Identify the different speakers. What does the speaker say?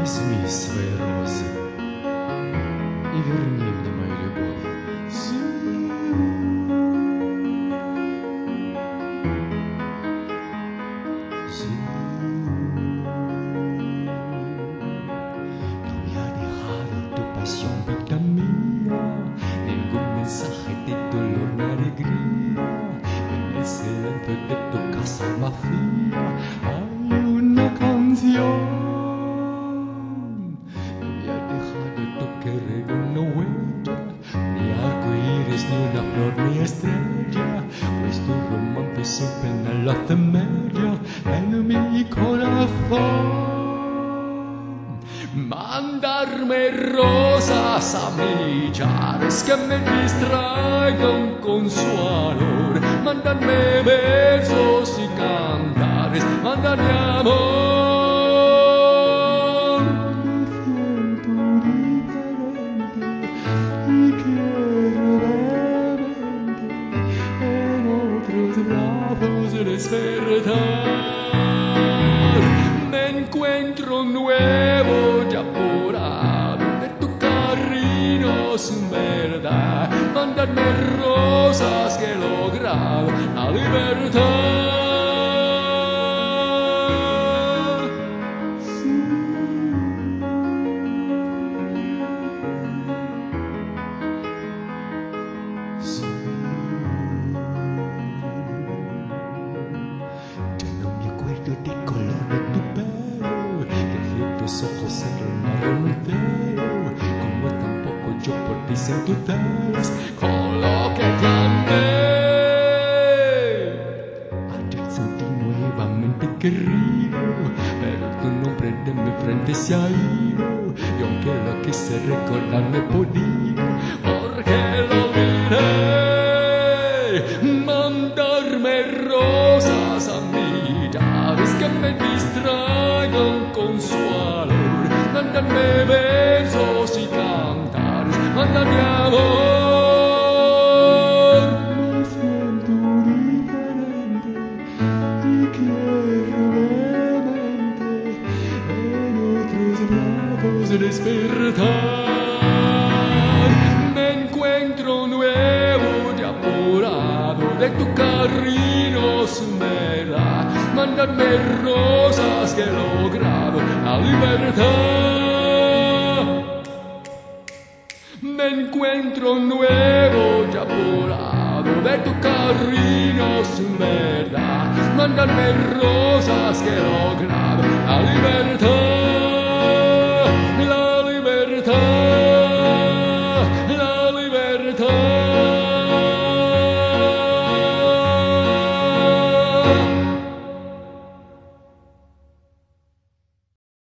Speaker 1: Возьми свои розы и верни мне мою любовь.
Speaker 2: No me ha dejado tu pasión, vida mía, ningún mensaje de dolor ni alegría. En el silencio de tu casa vacía hay una canción. No me ha dejado tu querer una huella, ni arcoíris, ni una flor, ni estrella, pues tu romance sin pena lo hace mella en mi corazón. Mandarme rosas a millares que me distraigan con su olor, mandarme versos y cantares, mandarme amor. Me siento diferente y quiero verte en otros brazos despertar. Me encuentro nuevo y apurado de tu cariño sin verdad, mandarme rosas que he logrado la libertad. Ya no me acuerdo del color de tu pelo, que tus ojos eran marrón entero, como tampoco yo por ti siento telas con lo que clamé. Ayer sentí nuevamente querido, pero tu nombre de mi frente se ha ido, y aunque lo quise recordar no he podido, porque lo olvidé. Mandarme rosas a millares que me distraigan con su olor, mandarme besos y cantares, mandarme amor. Me siento diferente y quiero verte en otros brazos despertar. Me encuentro nuevo y apurado de tu cariño sin verdad, mandarme rosas que he logrado la libertad. Me encuentro nuevo y apurado de tu cariño sin verdad, mandarme rosas que he logrado